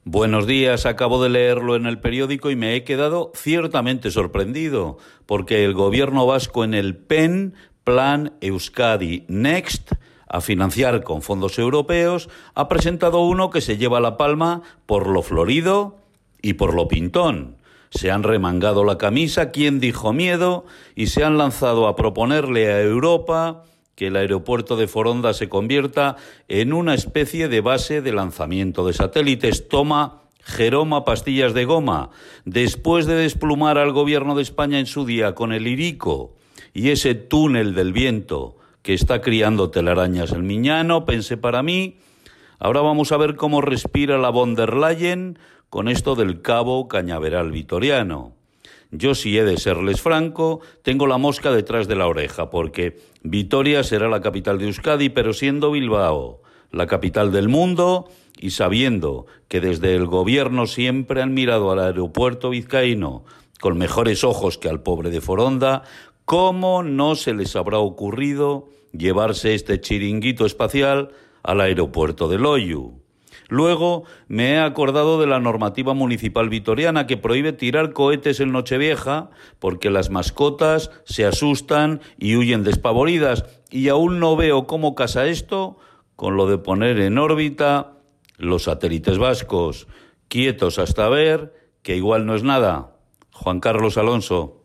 Buenos días, acabo de leerlo en el periódico y me he quedado ciertamente sorprendido, porque el gobierno vasco en el PEN, Plan Euskadi Next, a financiar con fondos europeos, ha presentado uno que se lleva la palma por lo florido y por lo pintón. Se han remangado la camisa, ¿quién dijo miedo? Y se han lanzado a proponerle a Europa que el aeropuerto de Foronda se convierta en una especie de base de lanzamiento de satélites. Toma, Jeroma, pastillas de goma. Después de desplumar al gobierno de España en su día con el Hiriko y ese túnel del viento que está criando telarañas el Miñano, pensé para mí, ahora vamos a ver cómo respira la von der Leyen con esto del Cabo Cañaveral vitoriano. Yo, si he de serles franco, tengo la mosca detrás de la oreja, porque Vitoria será la capital de Euskadi, pero siendo Bilbao la capital del mundo y sabiendo que desde el gobierno siempre han mirado al aeropuerto vizcaíno con mejores ojos que al pobre de Foronda, ¿cómo no se les habrá ocurrido llevarse este chiringuito espacial al aeropuerto de Loiu? Luego me he acordado de la normativa municipal vitoriana que prohíbe tirar cohetes en Nochevieja porque las mascotas se asustan y huyen despavoridas, y aún no veo cómo casa esto con lo de poner en órbita los satélites vascos. Quietos hasta ver, que igual no es nada. Juan Carlos Alonso.